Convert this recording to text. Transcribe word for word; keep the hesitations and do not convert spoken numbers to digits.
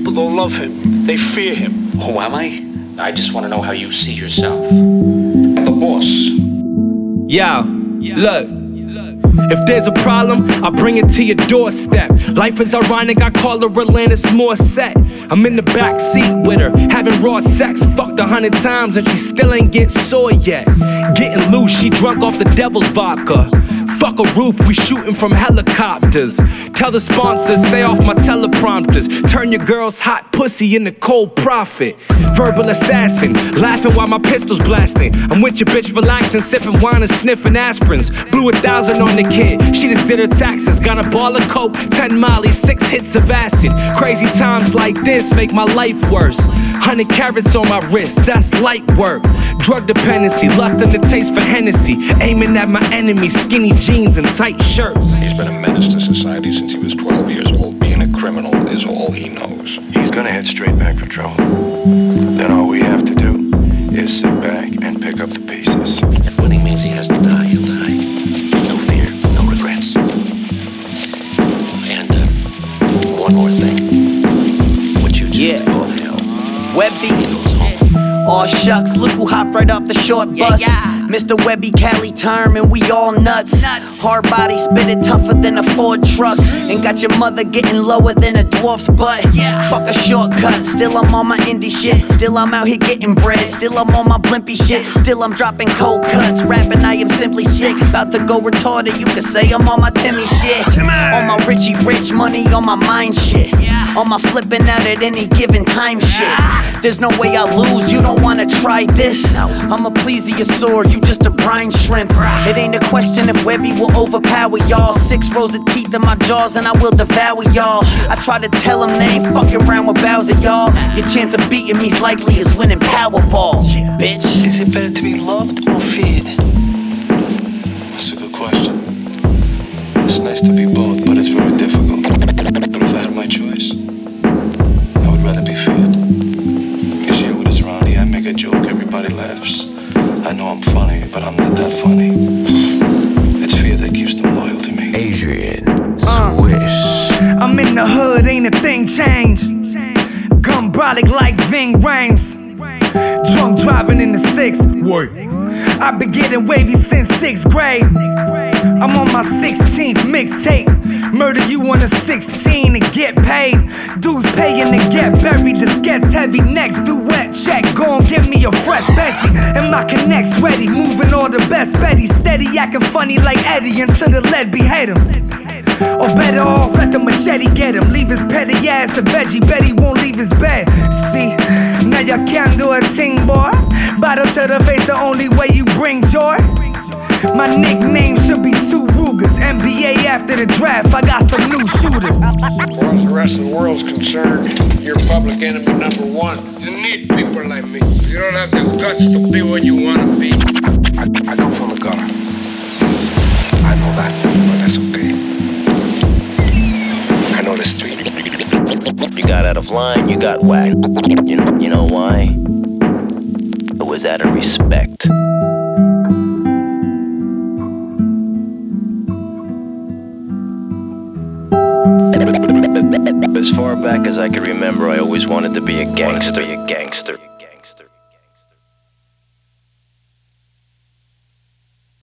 people don't love him. They fear him. Who am I? I just want to know how you see yourself. I'm the boss. Yo, look. If there's a problem, I'll bring it to your doorstep. Life is ironic, I call her Alanis Morissette. I'm in the back seat with her, having raw sex. Fucked a hundred times and she still ain't get sore yet. Getting loose, she drunk off the devil's vodka. Fuck a roof, we shooting from helicopters. Tell the sponsors, stay off my teleprompters. Turn your girl's hot pussy into cold profit. Verbal assassin, laughing while my pistol's blasting. I'm with your bitch relaxing, sipping wine and sniffing aspirins. Blew a thousand on the kid, she just did her taxes. Got a ball of coke, ten molly, six hits of acid. Crazy times like this make my life worse. Hundred carats on my wrist, that's light work. Drug dependency, lust and the taste for Hennessy. Aiming at my enemy, skinny jeans and tight shirts. He's been a menace to society since he was twelve years old. Being a criminal is all he knows. He's gonna head straight back for trouble. Then all we have to do is sit back and pick up the pieces. If winning means he has to die, he'll die. No fear, no regrets. And uh, one more thing. What you choose Yeah. to call hell. Webby. Goes home. Aw shucks, look who hopped right off the short bus. Yeah, yeah. Mister Webby, Cali term, and we all nuts. Nuts. Hard body, spit it tougher than a Ford truck. And got your mother getting lower than a dwarf's butt. Yeah. Fuck a shortcut, still I'm on my indie shit. Still I'm out here getting bread. Still I'm on my blimpy shit. Still I'm dropping cold cuts. Rapping, I am simply sick. About to go retarded, you could say I'm on my Timmy shit. On my Richie Rich money, on my mind shit. Yeah. On my flipping out at any given time shit. There's no way I lose, you don't wanna try this. I'm a plesiosaur, you just a brine shrimp. It ain't a question if Webby will overpower y'all. Six rows of teeth in my jaws and I will devour y'all. I try to tell them they ain't fucking around with Bowser, y'all. Your chance of beating me's likely as winning Powerball, bitch. Is it better to be loved or feared? That's a good question. It's nice to be both, but it's very difficult. But if I had my choice, I would rather be feared. Cause here with this Ronnie, I make a joke, everybody laughs. I know I'm funny, but I'm not that funny. It's fear that keeps them loyal to me. Adrian Swish. I'm in the hood, ain't a thing changed. Gun brolic like Ving Rhames. Drunk driving in the six. Wait. I've been getting wavy since sixth grade. I'm on my sixteenth mixtape. Murder you on a sixteen and get paid. Dudes paying to get buried. This gets heavy. Next duet check. Go and give me a fresh Bessie. And my connects ready. Moving all the best Betty. Steady acting funny like Eddie until the lead behead him. Or better off, let the machete get him. Leave his petty ass a veggie, bet he won't leave his bed. See, now y'all can't do a thing, boy. Battle to the face, the only way you bring joy. My nickname should be Two Rugers. N B A after the draft, I got some new shooters. As far as the rest of the world's concerned, you're public enemy number one. You need people like me. You don't have the guts to be what you want to be. I, I come from a gutter. I know that, but that's okay. I know the street. You got out of line, you got whacked. You know, you know why? It was out of respect. As far back as I can remember, I always wanted to be a gangster. A gangster.